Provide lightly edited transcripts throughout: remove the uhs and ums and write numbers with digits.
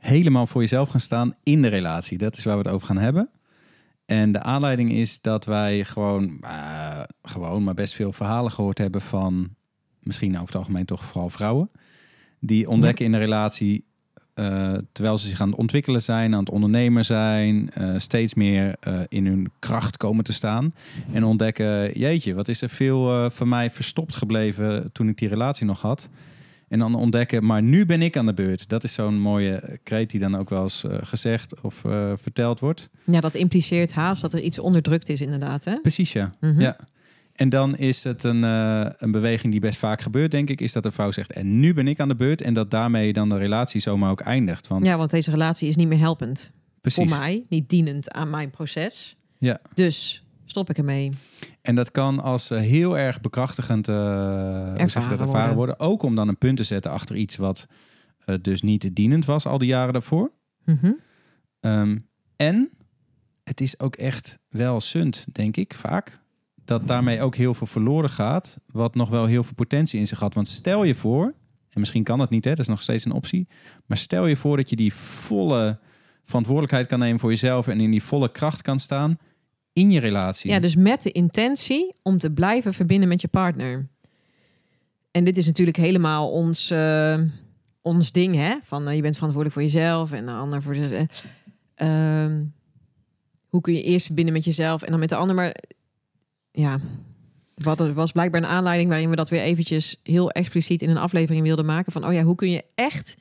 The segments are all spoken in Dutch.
helemaal voor jezelf gaan staan in de relatie. Dat is waar we het over gaan hebben. En de aanleiding is dat wij gewoon maar best veel verhalen gehoord hebben van, misschien over het algemeen toch vooral vrouwen, die ontdekken in de relatie, terwijl ze zich aan het ontwikkelen zijn, aan het ondernemen zijn, steeds meer in hun kracht komen te staan. En ontdekken, jeetje, wat is er veel van mij verstopt gebleven toen ik die relatie nog had. En dan ontdekken, maar nu ben ik aan de beurt. Dat is zo'n mooie kreet die dan ook wel eens gezegd of verteld wordt. Ja, dat impliceert haast dat er iets onderdrukt is inderdaad. Hè? Precies, ja. Mm-hmm. Ja. En dan is het een beweging die best vaak gebeurt, denk ik, is dat een vrouw zegt, en nu ben ik aan de beurt. En dat daarmee dan de relatie zomaar ook eindigt. Want deze relatie is niet meer helpend. Precies. Voor mij, niet dienend aan mijn proces. Ja. Dus stop ik ermee. En dat kan als heel erg bekrachtigend ervaren worden. Ook om dan een punt te zetten achter iets wat dus niet dienend was al die jaren daarvoor. Mm-hmm. En het is ook echt wel sunt, denk ik, vaak, dat daarmee ook heel veel verloren gaat, wat nog wel heel veel potentie in zich had. Want stel je voor, en misschien kan dat niet, hè, dat is nog steeds een optie, maar stel je voor dat je die volle verantwoordelijkheid kan nemen voor jezelf en in die volle kracht kan staan in je relatie. Ja, dus met de intentie om te blijven verbinden met je partner. En dit is natuurlijk helemaal ons ding, hè? Van je bent verantwoordelijk voor jezelf en de ander voor hoe kun je eerst verbinden met jezelf en dan met de ander. Maar ja, er was blijkbaar een aanleiding waarin we dat weer eventjes heel expliciet in een aflevering wilden maken. Van hoe kun je echt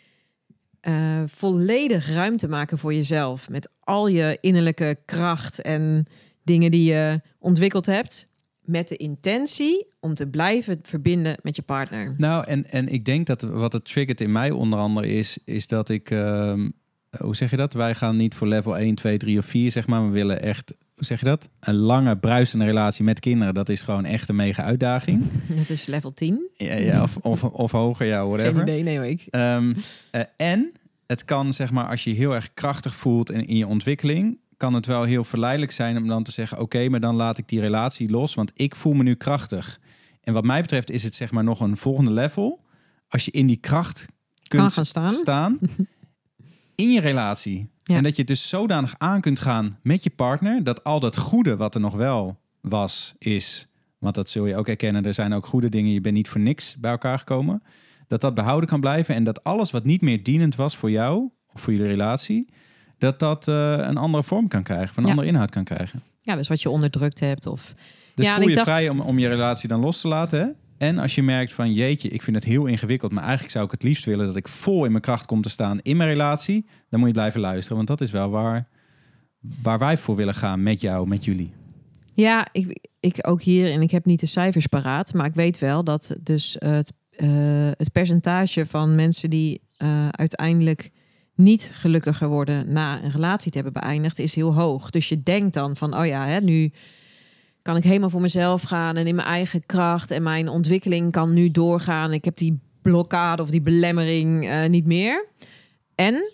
volledig ruimte maken voor jezelf met al je innerlijke kracht en dingen die je ontwikkeld hebt, met de intentie om te blijven verbinden met je partner. Nou, en ik denk dat wat het triggert in mij onder andere is dat ik, hoe zeg je dat? Wij gaan niet voor level 1, 2, 3 of 4, zeg maar. We willen echt, hoe zeg je dat? Een lange, bruisende relatie met kinderen. Dat is gewoon echt een mega uitdaging. Dat is level 10. Ja, of hoger, ja, whatever. Geen idee, nee, ik. En het kan, zeg maar, als je je heel erg krachtig voelt in je ontwikkeling, kan het wel heel verleidelijk zijn om dan te zeggen, oké, maar dan laat ik die relatie los, want ik voel me nu krachtig. En wat mij betreft is het, zeg maar, nog een volgende level. Als je in die kracht kunt gaan staan in je relatie. Ja. En dat je dus zodanig aan kunt gaan met je partner, dat al dat goede wat er nog wel is, want dat zul je ook herkennen, er zijn ook goede dingen, je bent niet voor niks bij elkaar gekomen, dat behouden kan blijven en dat alles wat niet meer dienend was voor jou of voor jullie relatie, dat een andere vorm kan krijgen, een andere inhoud kan krijgen. Ja, dus wat je onderdrukt hebt. Dus voel je vrij om je relatie dan los te laten. Hè? En als je merkt van, jeetje, ik vind het heel ingewikkeld, maar eigenlijk zou ik het liefst willen dat ik vol in mijn kracht kom te staan in mijn relatie, dan moet je blijven luisteren. Want dat is wel waar wij voor willen gaan met jou, met jullie. Ja, ik ook hier, en ik heb niet de cijfers paraat, maar ik weet wel dat dus het percentage van mensen die uiteindelijk niet gelukkiger worden na een relatie te hebben beëindigd, is heel hoog. Dus je denkt dan van, nu kan ik helemaal voor mezelf gaan en in mijn eigen kracht en mijn ontwikkeling kan nu doorgaan. Ik heb die blokkade of die belemmering niet meer. En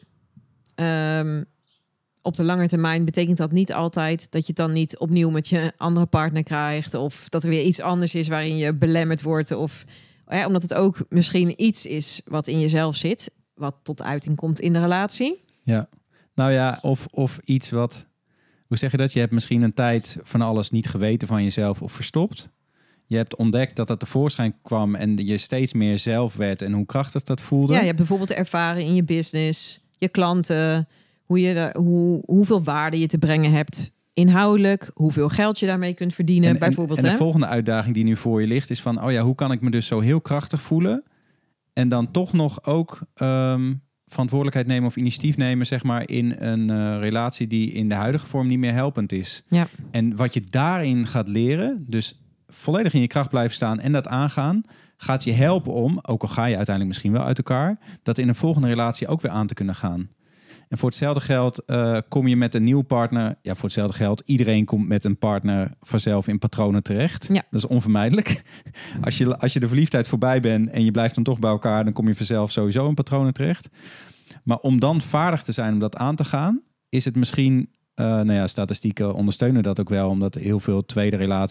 op de lange termijn betekent dat niet altijd dat je het dan niet opnieuw met je andere partner krijgt, of dat er weer iets anders is waarin je belemmerd wordt, of omdat het ook misschien iets is wat in jezelf zit, wat tot uiting komt in de relatie. Ja, nou ja, of iets wat, hoe zeg je dat? Je hebt misschien een tijd van alles niet geweten van jezelf of verstopt. Je hebt ontdekt dat het tevoorschijn kwam en je steeds meer zelf werd en hoe krachtig dat voelde. Ja, je hebt bijvoorbeeld ervaren in je business, je klanten, hoeveel waarde je te brengen hebt inhoudelijk, hoeveel geld je daarmee kunt verdienen, bijvoorbeeld. En de volgende uitdaging die nu voor je ligt is van, hoe kan ik me dus zo heel krachtig voelen en dan toch nog ook verantwoordelijkheid nemen of initiatief nemen, zeg maar, in een relatie die in de huidige vorm niet meer helpend is. Ja. En wat je daarin gaat leren, dus volledig in je kracht blijven staan en dat aangaan, gaat je helpen om, ook al ga je uiteindelijk misschien wel uit elkaar, dat in een volgende relatie ook weer aan te kunnen gaan. En voor hetzelfde geld kom je met een nieuwe partner. Ja, voor hetzelfde geld. Iedereen komt met een partner vanzelf in patronen terecht. Ja. Dat is onvermijdelijk. Als je de verliefdheid voorbij bent en je blijft dan toch bij elkaar, dan kom je vanzelf sowieso in patronen terecht. Maar om dan vaardig te zijn om dat aan te gaan, is het misschien, statistieken ondersteunen dat ook wel, omdat heel veel tweede relaties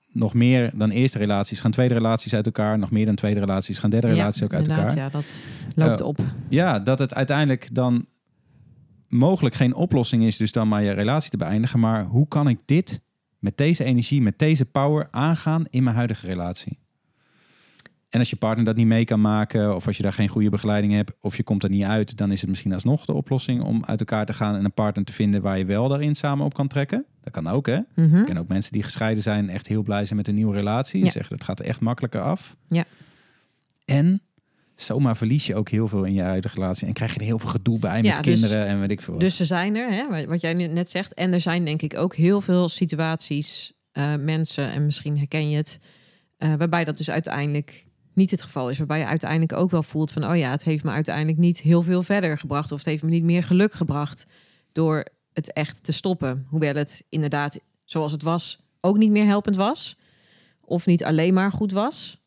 nog meer dan eerste relaties gaan tweede relaties uit elkaar. Nog meer dan tweede relaties gaan derde relaties ook uit elkaar. Ja, dat loopt op. Ja, dat het uiteindelijk dan mogelijk geen oplossing is, dus dan maar je relatie te beëindigen. Maar hoe kan ik dit met deze energie, met deze power aangaan in mijn huidige relatie? En als je partner dat niet mee kan maken, of als je daar geen goede begeleiding hebt, of je komt er niet uit, dan is het misschien alsnog de oplossing om uit elkaar te gaan en een partner te vinden waar je wel daarin samen op kan trekken. Dat kan ook, hè? Ik ken ook mensen die gescheiden zijn, echt heel blij zijn met een nieuwe relatie. En zeggen, het gaat er echt makkelijker af. Ja. En zomaar verlies je ook heel veel in je huidige relatie. En krijg je er heel veel gedoe bij met kinderen en weet ik veel wat. Dus ze zijn er, hè, wat jij net zegt. En er zijn denk ik ook heel veel situaties, mensen, en misschien herken je het, waarbij dat dus uiteindelijk niet het geval is. Waarbij je uiteindelijk ook wel voelt van, oh ja, het heeft me uiteindelijk niet heel veel verder gebracht. Of het heeft me niet meer geluk gebracht door het echt te stoppen. Hoewel het inderdaad, zoals het was, ook niet meer helpend was. Of niet alleen maar goed was.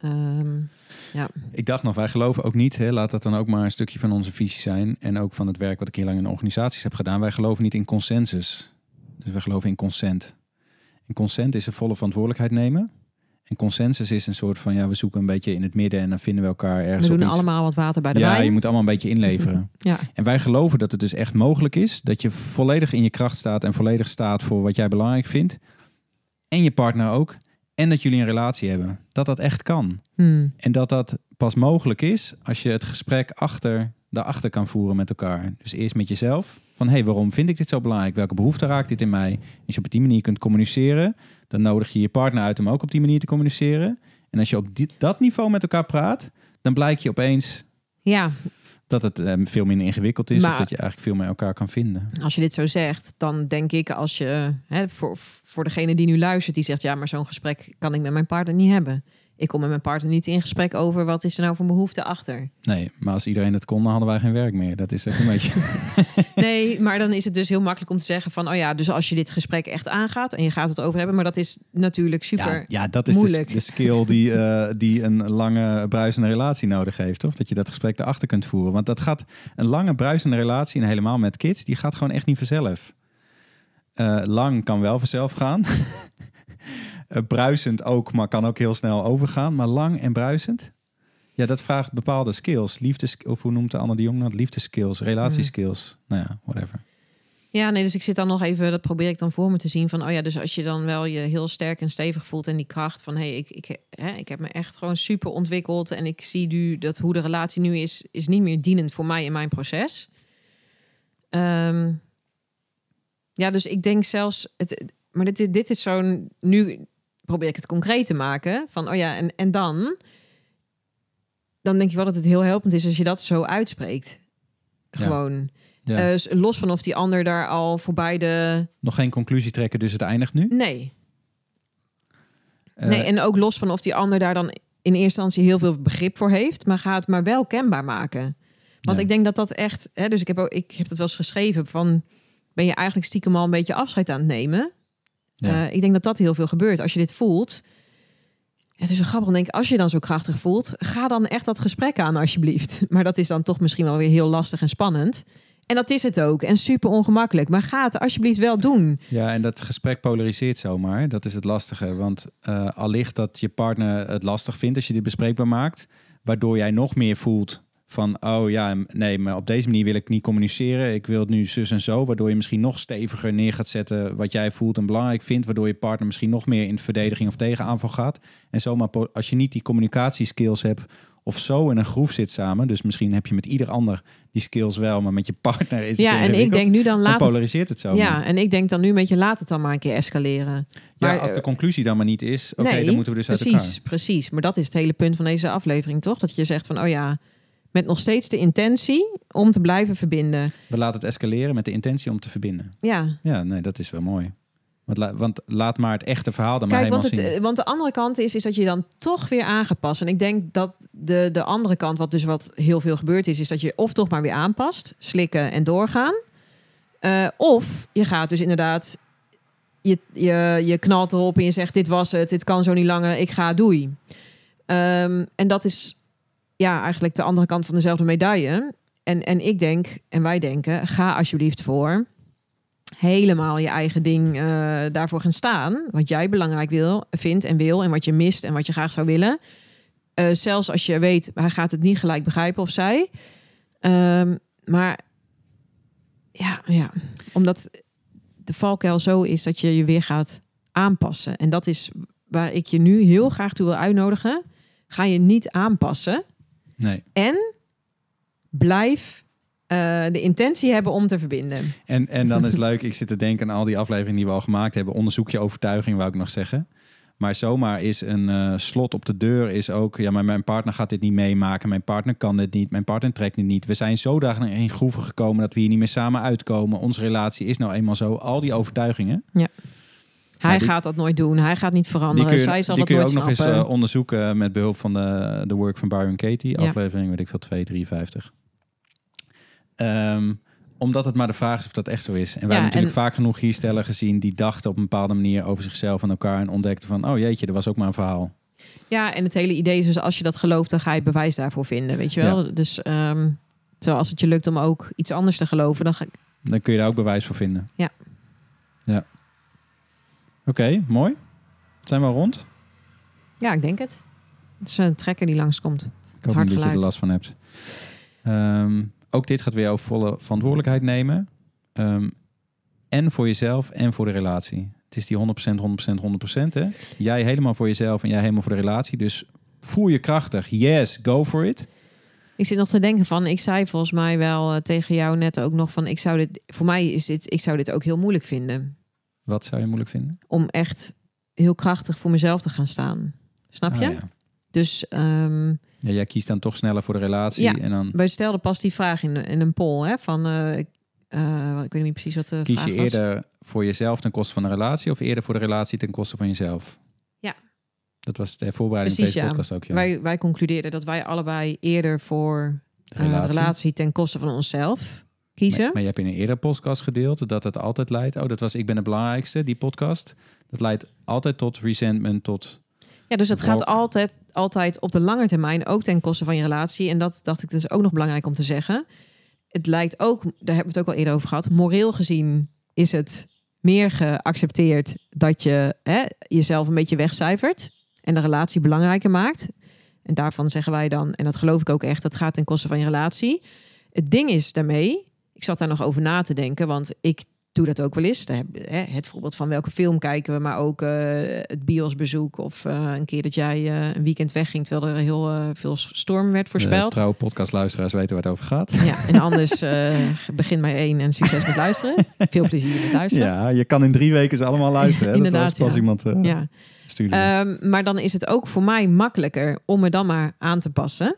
Ja. Ik dacht nog, wij geloven ook niet, hè, laat dat dan ook maar een stukje van onze visie zijn. En ook van het werk wat ik heel lang in organisaties heb gedaan. Wij geloven niet in consensus. Dus we geloven in consent. En consent is een volle verantwoordelijkheid nemen. En consensus is een soort van, ja, we zoeken een beetje in het midden en dan vinden we elkaar ergens we op doen iets. Allemaal wat water bij de wijn. Ja, je moet allemaal een beetje inleveren. Ja. En wij geloven dat het dus echt mogelijk is dat je volledig in je kracht staat en volledig staat voor wat jij belangrijk vindt. En je partner ook. En dat jullie een relatie hebben. Dat dat echt kan. En dat dat pas mogelijk is als je het gesprek daarachter kan voeren met elkaar. Dus eerst met jezelf. Van, hey, waarom vind ik dit zo belangrijk? Welke behoefte raakt dit in mij? Als je op die manier kunt communiceren, dan nodig je je partner uit om ook op die manier te communiceren. En als je op dat niveau met elkaar praat, dan blijkt je opeens dat het veel minder ingewikkeld is. Maar, of dat je eigenlijk veel meer elkaar kan vinden. Als je dit zo zegt, dan denk ik als je, voor degene die nu luistert, die zegt, ja, maar zo'n gesprek kan ik met mijn partner niet hebben. Ik kom met mijn partner niet in gesprek over wat is er nou voor behoefte achter. Nee, maar als iedereen dat kon, dan hadden wij geen werk meer. Dat is echt een beetje... Nee, maar dan is het dus heel makkelijk om te zeggen van, oh ja, dus als je dit gesprek echt aangaat en je gaat het over hebben, maar dat is natuurlijk super dat is moeilijk. De skill die een lange bruisende relatie nodig heeft, toch? Dat je dat gesprek erachter kunt voeren. Want dat gaat een lange bruisende relatie, en helemaal met kids, die gaat gewoon echt niet vanzelf. Lang kan wel vanzelf gaan. Bruisend ook, maar kan ook heel snel overgaan. Maar lang en bruisend, ja, dat vraagt bepaalde skills. Of hoe noemt de Anne de Jong dat? Liefdeskills, relatieskills. Nou ja, whatever. Ja, nee, dus ik zit dan nog even, dat probeer ik dan voor me te zien van, oh ja, dus als je dan wel je heel sterk en stevig voelt en die kracht van, hey, ik heb me echt gewoon super ontwikkeld en ik zie nu dat hoe de relatie nu is niet meer dienend voor mij in mijn proces. Ja, dus ik denk zelfs, maar dit is zo'n, nu probeer ik het concreet te maken van, oh ja, en dan denk je wel dat het heel helpend is als je dat zo uitspreekt. Gewoon. Ja. Los van of die ander daar al voorbij de... Nog geen conclusie trekken, dus het eindigt nu? Nee. Nee, en ook los van of die ander daar dan in eerste instantie heel veel begrip voor heeft, maar ga het maar wel kenbaar maken. Want ik denk dat echt... dus ik heb het wel eens geschreven van, ben je eigenlijk stiekem al een beetje afscheid aan het nemen? Ja. Ik denk dat heel veel gebeurt. Als je dit voelt... Het is zo grappig, denk ik, als je dan zo krachtig voelt, ga dan echt dat gesprek aan alsjeblieft. Maar dat is dan toch misschien wel weer heel lastig en spannend. En dat is het ook. En super ongemakkelijk. Maar ga het alsjeblieft wel doen. Ja, en dat gesprek polariseert zomaar. Dat is het lastige. Want allicht dat je partner het lastig vindt als je dit bespreekbaar maakt. Waardoor jij nog meer voelt van, oh ja, nee, maar op deze manier wil ik niet communiceren. Ik wil het nu zus en zo. Waardoor je misschien nog steviger neer gaat zetten wat jij voelt en belangrijk vindt. Waardoor je partner misschien nog meer in verdediging of tegenaanval gaat. En zomaar, als je niet die communicatieskills hebt of zo in een groef zit samen. Dus misschien heb je met ieder ander die skills wel, maar met je partner is het en ik denk nu dan polariseert het zo. Ja, en ik denk dan nu een beetje laat het dan maar een keer escaleren. Maar, ja, als de conclusie dan maar niet is, oké, dan moeten we dus uit elkaar. Precies. Maar dat is het hele punt van deze aflevering, toch? Dat je zegt van, oh ja, met nog steeds de intentie om te blijven verbinden. We laten het escaleren met de intentie om te verbinden. Ja. Ja, nee, dat is wel mooi. Want laat maar het echte verhaal dan maar helemaal zien. Want de andere kant is dat je dan toch weer aangepast. En ik denk dat de andere kant, wat heel veel gebeurd is dat je of toch maar weer aanpast, slikken en doorgaan. Of je gaat dus inderdaad, je knalt erop en je zegt, dit was het, dit kan zo niet langer, ik ga, doei. En dat is eigenlijk de andere kant van dezelfde medaille. En ik denk, en wij denken, ga alsjeblieft voor helemaal je eigen ding daarvoor gaan staan. Wat jij belangrijk vindt en wil. En wat je mist en wat je graag zou willen. Zelfs als je weet, hij gaat het niet gelijk begrijpen of zij. Maar ja, omdat de valkuil zo is dat je je weer gaat aanpassen. En dat is waar ik je nu heel graag toe wil uitnodigen. Ga je niet aanpassen. Nee. En blijf de intentie hebben om te verbinden. En dan is het leuk, ik zit te denken aan al die afleveringen die we al gemaakt hebben. Onderzoek je overtuiging, wou ik nog zeggen. Maar zomaar is een slot op de deur is ook... ja, maar mijn partner gaat dit niet meemaken. Mijn partner kan dit niet. Mijn partner trekt dit niet. We zijn zodanig in groeven gekomen dat we hier niet meer samen uitkomen. Onze relatie is nou eenmaal zo. Al die overtuigingen. Ja. Hij gaat dat nooit doen. Hij gaat niet veranderen. Zij zal dat nooit snappen. Die kun je ook nog eens onderzoeken met behulp van de work van Byron Katie. Aflevering, weet ik veel, 253. Omdat het maar de vraag is of dat echt zo is. En wij hebben natuurlijk vaak genoeg hier stellen gezien... die dachten op een bepaalde manier over zichzelf en elkaar... en ontdekten van, oh jeetje, er was ook maar een verhaal. Ja, en het hele idee is dus als je dat gelooft... dan ga je bewijs daarvoor vinden, weet je wel. Ja. Dus als het je lukt om ook iets anders te geloven... dan kun je daar ook bewijs voor vinden. Ja. Oké, mooi. Zijn we al rond? Ja, ik denk het. Het is een trekker die langskomt. Ik hoop niet dat je er last van hebt. Ook dit gaat weer over volle verantwoordelijkheid nemen. En voor jezelf en voor de relatie. Het is die 100%, 100%, 100%. Hè? Jij helemaal voor jezelf en jij helemaal voor de relatie. Dus voel je krachtig. Yes, go for it. Ik zit nog te denken van... ik zei volgens mij wel tegen jou net ook nog van... ik zou dit ook heel moeilijk vinden. Wat zou je moeilijk vinden? Om echt heel krachtig voor mezelf te gaan staan. Snap je? Ja. Dus... jij kiest dan toch sneller voor de relatie. Ja, en dan... wij stelden pas die vraag in een poll. Hè, van, ik weet niet precies wat de Kies vraag je was. eerder voor jezelf ten koste van de relatie... of eerder voor de relatie ten koste van jezelf? Ja. Dat was de voorbereiding van deze podcast ook. Ja. Wij concludeerden dat wij allebei eerder voor de relatie ten koste van onszelf kiezen. Maar je hebt in een eerdere podcast gedeeld dat het altijd leidt... dat was Ik ben de belangrijkste, die podcast. Dat leidt altijd tot resentment, tot... Ja, dus het gaat altijd op de lange termijn ook ten koste van je relatie. En dat dacht ik dus ook nog belangrijk om te zeggen. Het lijkt ook, daar hebben we het ook al eerder over gehad... moreel gezien is het meer geaccepteerd dat je jezelf een beetje wegcijfert... en de relatie belangrijker maakt. En daarvan zeggen wij dan, en dat geloof ik ook echt... dat gaat ten koste van je relatie. Het ding is daarmee... Ik zat daar nog over na te denken, want ik doe dat ook wel eens. Het voorbeeld van welke film kijken we, maar ook het biosbezoek... of een keer dat jij een weekend wegging... terwijl er heel veel storm werd voorspeld. Trouwe podcastluisteraars weten waar het over gaat. Ja, en anders begin bij 1 en succes met luisteren. Veel plezier met luisteren. Ja, je kan in 3 weken ze allemaal luisteren. Inderdaad, dat was pas iemand stuurde. Maar dan is het ook voor mij makkelijker om me dan maar aan te passen...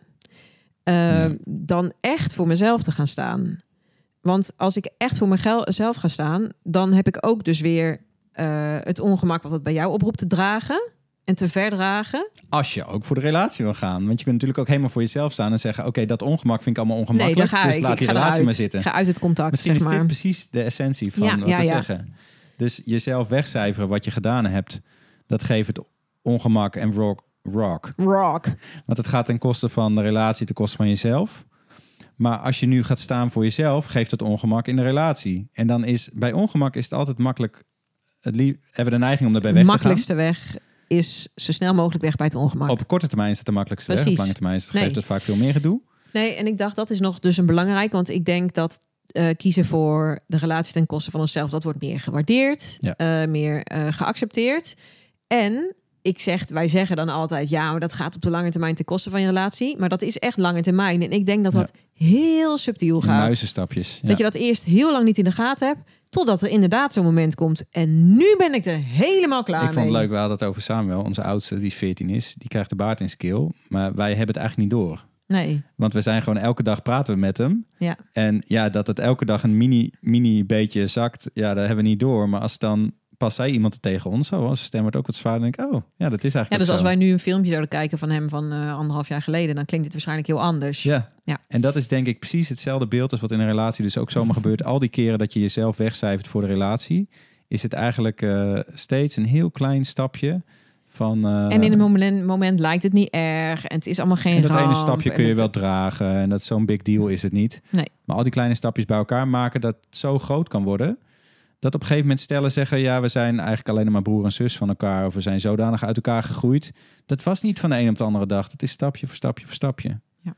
dan echt voor mezelf te gaan staan... Want als ik echt voor mezelf ga staan... dan heb ik ook dus weer het ongemak... wat het bij jou oproept te dragen en te verdragen. Als je ook voor de relatie wil gaan. Want je kunt natuurlijk ook helemaal voor jezelf staan... en zeggen, oké, dat ongemak vind ik allemaal ongemakkelijk. Nee, dus laat die relatie maar zitten. Ik ga uit het contact, Misschien zeg maar. is dit precies de essentie van wat te zeggen. Dus jezelf wegcijferen wat je gedaan hebt... dat geeft het ongemak en rock. Want het gaat ten koste van de relatie, ten koste van jezelf... Maar als je nu gaat staan voor jezelf, geeft het ongemak in de relatie. En dan is bij ongemak is het altijd makkelijk. Hebben we de neiging om daarbij weg te gaan. De makkelijkste weg is zo snel mogelijk weg bij het ongemak. Op korte termijn is het de makkelijkste weg. Op lange termijn geeft het vaak veel meer gedoe. Nee, en ik dacht dat is nog dus een belangrijk. Want ik denk dat kiezen voor de relatie ten koste van onszelf... dat wordt meer gewaardeerd, meer geaccepteerd. En... wij zeggen dan altijd... ja, maar dat gaat op de lange termijn ten koste van je relatie. Maar dat is echt lange termijn. En ik denk dat dat heel subtiel gaat. Muizenstapjes. Ja. Dat je dat eerst heel lang niet in de gaten hebt... totdat er inderdaad zo'n moment komt. En nu ben ik er helemaal klaar mee. Ik vond het leuk, we hadden het over Samuel. Onze oudste, die 14 is. Die krijgt de baard in skill. Maar wij hebben het eigenlijk niet door. Nee. Want we zijn gewoon elke dag praten we met hem. Ja. En ja, dat het elke dag een mini beetje zakt... ja, dat hebben we niet door. Maar als dan... pas zei iemand er tegen ons, zo, als de stem wordt ook wat zwaar, denk ik, oh, ja, dat is eigenlijk dus zo. Als wij nu een filmpje zouden kijken van hem van 1,5 jaar geleden, dan klinkt het waarschijnlijk heel anders. Ja. En dat is denk ik precies hetzelfde beeld als wat in een relatie dus ook zomaar gebeurt. Al die keren dat je jezelf wegcijfert voor de relatie, is het eigenlijk steeds een heel klein stapje van... en in een moment lijkt het niet erg en het is allemaal geen ramp. En dat ene stapje kun je wel dragen en dat zo'n big deal is het niet. Nee. Maar al die kleine stapjes bij elkaar maken dat het zo groot kan worden... Dat op een gegeven moment stellen zeggen... ja, we zijn eigenlijk alleen maar broer en zus van elkaar... of we zijn zodanig uit elkaar gegroeid. Dat was niet van de een op de andere dag. Dat is stapje voor stapje voor stapje. Ja.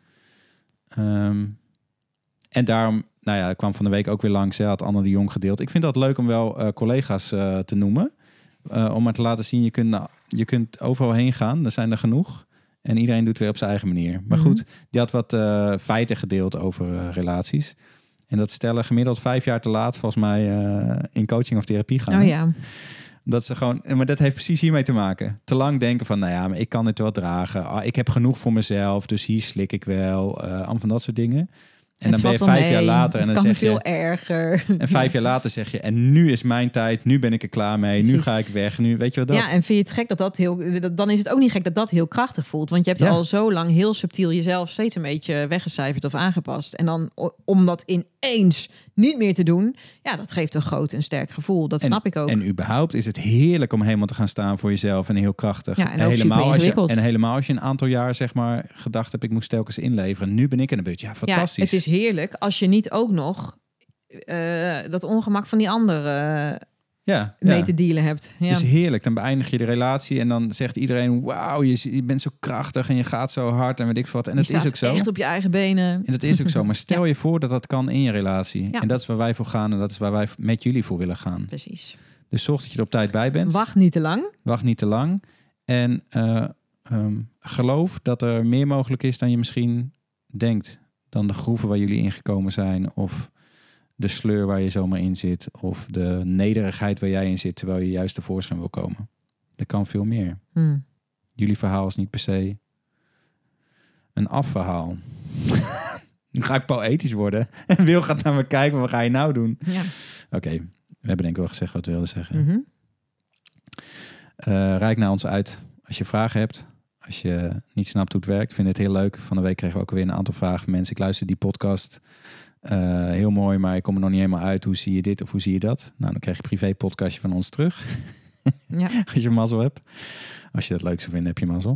En daarom, ik kwam van de week ook weer langs... had Anne de Jong gedeeld. Ik vind dat leuk om wel collega's te noemen. Om maar te laten zien, je kunt overal heen gaan. Er zijn er genoeg. En iedereen doet weer op zijn eigen manier. Maar goed, die had wat feiten gedeeld over relaties... En dat stellen gemiddeld 5 jaar te laat, volgens mij, in coaching of therapie gaan. Oh ja. Dat ze gewoon, maar dat heeft precies hiermee te maken. Te lang denken van, maar ik kan het wel dragen. Ik heb genoeg voor mezelf, dus hier slik ik wel. Allemaal van dat soort dingen. En dan ben je 5 jaar later en dan zeg je... veel erger. En 5 jaar later zeg je, en nu is mijn tijd, nu ben ik er klaar mee, precies. Nu ga ik weg, nu weet je wat dat... Ja, en vind je het gek dan is het ook niet gek dat heel krachtig voelt. Want je hebt al zo lang heel subtiel jezelf steeds een beetje weggecijferd of aangepast. En dan om dat ineens niet meer te doen, dat geeft een groot en sterk gevoel. Dat snap ik ook. En überhaupt is het heerlijk om helemaal te gaan staan voor jezelf en heel krachtig. Ja, en helemaal als je een aantal jaar zeg maar gedacht hebt, ik moest telkens inleveren. Nu ben ik in een beetje, fantastisch. Ja, het is heerlijk als je niet ook nog dat ongemak van die anderen mee te dealen hebt. Ja. Het is heerlijk. Dan beëindig je de relatie en dan zegt iedereen, wauw, je bent zo krachtig en je gaat zo hard en weet ik wat. En dat is ook zo. Echt op je eigen benen. En dat is ook zo. Maar stel je voor dat dat kan in je relatie. Ja. En dat is waar wij voor gaan en dat is waar wij met jullie voor willen gaan. Precies. Dus zorg dat je er op tijd bij bent. Wacht niet te lang. Wacht niet te lang. En geloof dat er meer mogelijk is dan je misschien denkt. Dan de groeven waar jullie ingekomen zijn of de sleur waar je zomaar in zit of de nederigheid waar jij in zit terwijl je juist tevoorschijn wil komen. Er kan veel meer. Jullie verhaal is niet per se een afverhaal. Nu ga ik poëtisch worden. En Wil gaat naar me kijken, wat ga je nou doen? Ja. Oké, we hebben denk ik wel gezegd wat we wilden zeggen. Reik naar ons uit als je vragen hebt. Als je niet snapt hoe het werkt, vind het heel leuk. Van de week kregen we ook weer een aantal vragen van mensen. Ik luister die podcast heel mooi, maar ik kom er nog niet helemaal uit. Hoe zie je dit of hoe zie je dat? Nou, dan krijg je een privé podcastje van ons terug. Ja. Als je mazzel hebt. Als je dat leuk zou vinden, heb je mazzel.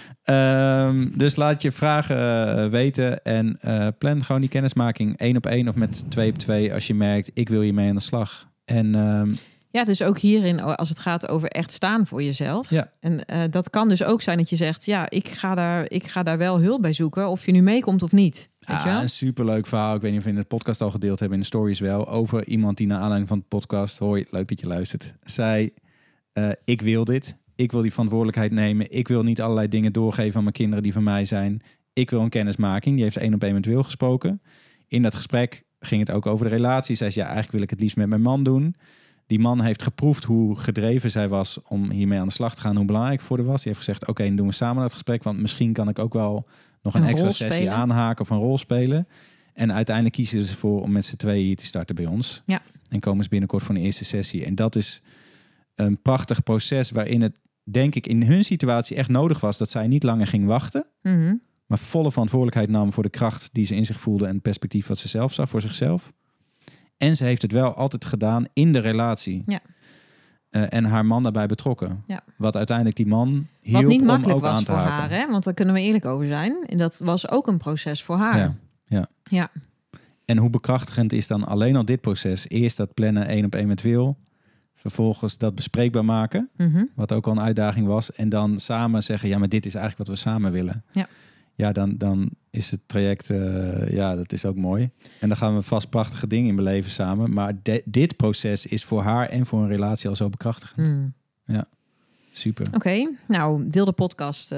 Dus laat je vragen weten en plan gewoon die kennismaking 1-op-1 of met 2-op-2 als je merkt, ik wil hiermee aan de slag. En ja, dus ook hierin, als het gaat over echt staan voor jezelf. Ja. En dat kan dus ook zijn dat je zegt, ik ga daar wel hulp bij zoeken, of je nu meekomt of niet. Weet je wel? Een superleuk verhaal. Ik weet niet of we in de podcast al gedeeld hebben, in de stories wel, over iemand die naar aanleiding van de podcast, hoi, leuk dat je luistert, zei, ik wil dit. Ik wil die verantwoordelijkheid nemen. Ik wil niet allerlei dingen doorgeven aan mijn kinderen die van mij zijn. Ik wil een kennismaking. Die heeft 1-op-1 met Wil gesproken. In dat gesprek ging het ook over de relatie. Zij zei, eigenlijk wil ik het liefst met mijn man doen. Die man heeft geproefd hoe gedreven zij was om hiermee aan de slag te gaan, hoe belangrijk voor haar was. Die heeft gezegd, oké, dan doen we samen dat gesprek, want misschien kan ik ook wel nog een extra sessie aanhaken of een rol spelen. En uiteindelijk kiezen ze ervoor om met z'n tweeën hier te starten bij ons. Ja. En komen ze binnenkort voor een eerste sessie. En dat is een prachtig proces waarin het, denk ik, in hun situatie echt nodig was dat zij niet langer ging wachten, maar volle verantwoordelijkheid nam voor de kracht die ze in zich voelde en het perspectief wat ze zelf zag voor zichzelf. En ze heeft het wel altijd gedaan in de relatie. Ja. En haar man daarbij betrokken. Ja. Wat uiteindelijk die man hielp wat niet om makkelijk ook was aan te voor haken. haar, hè? Want daar kunnen we eerlijk over zijn. En dat was ook een proces voor haar. Ja. En hoe bekrachtigend is dan alleen al dit proces? Eerst dat plannen 1-op-1 met Wil. Vervolgens dat bespreekbaar maken. Wat ook al een uitdaging was. En dan samen zeggen, ja, maar dit is eigenlijk wat we samen willen. Ja, dan is het traject, dat is ook mooi. En dan gaan we vast prachtige dingen in beleven samen. Maar dit proces is voor haar en voor een relatie al zo bekrachtigend. Ja, super. Oké, nou, deel de podcast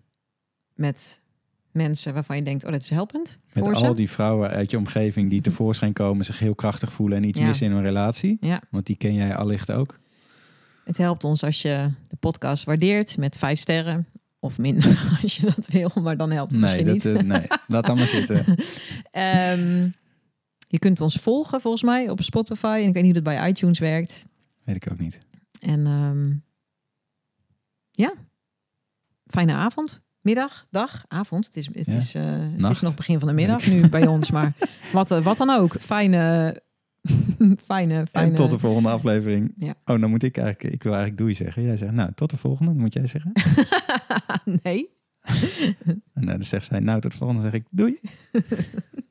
met mensen waarvan je denkt, dat is helpend. Met al die vrouwen uit je omgeving die tevoorschijn komen, zich heel krachtig voelen en iets missen in hun relatie. Ja. Want die ken jij allicht ook. Het helpt ons als je de podcast waardeert met 5 sterren. Of minder, als je dat wil. Maar dan helpt het misschien niet. Nee, laat dan maar zitten. Je kunt ons volgen, volgens mij, op Spotify. En ik weet niet hoe het bij iTunes werkt. Weet ik ook niet. En fijne avond. Middag, dag, avond. Het is nog begin van de middag nu bij ons. Maar wat dan ook. Fijne... En tot de volgende aflevering. Ja. Oh, dan moet ik wil eigenlijk doei zeggen. Jij zegt, nou, tot de volgende. Dan moet jij zeggen. Nee. En dan zegt zij, nou, tot de volgende. Dan zeg ik, doei.